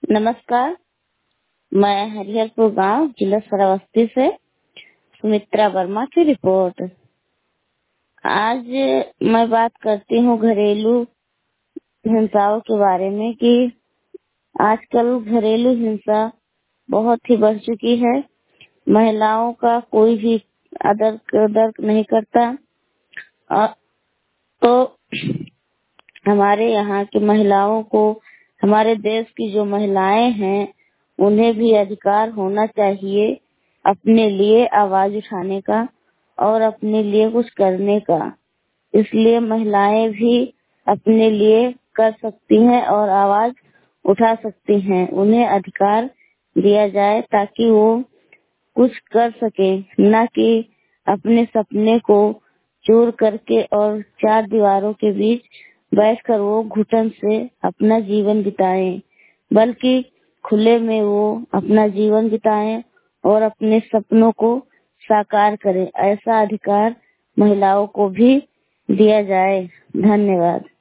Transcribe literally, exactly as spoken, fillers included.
नमस्कार। मैं हरिहरपुर गांव जिला श्रावस्ती से सुमित्रा वर्मा की रिपोर्ट। आज मैं बात करती हूँ घरेलू हिंसाओं के बारे में कि आजकल घरेलू हिंसा बहुत ही बढ़ चुकी है। महिलाओं का कोई भी आदर कदर नहीं करता। और तो हमारे यहाँ की महिलाओं को, हमारे देश की जो महिलाएं हैं, उन्हें भी अधिकार होना चाहिए अपने लिए आवाज उठाने का और अपने लिए कुछ करने का। इसलिए महिलाएं भी अपने लिए कर सकती हैं और आवाज उठा सकती हैं। उन्हें अधिकार दिया जाए ताकि वो कुछ कर सके, न कि अपने सपने को चोर करके और चार दीवारों के बीच बैठकर वो घुटन से अपना जीवन बिताएं, बल्कि खुले में वो अपना जीवन बिताएं और अपने सपनों को साकार करें। ऐसा अधिकार महिलाओं को भी दिया जाए। धन्यवाद।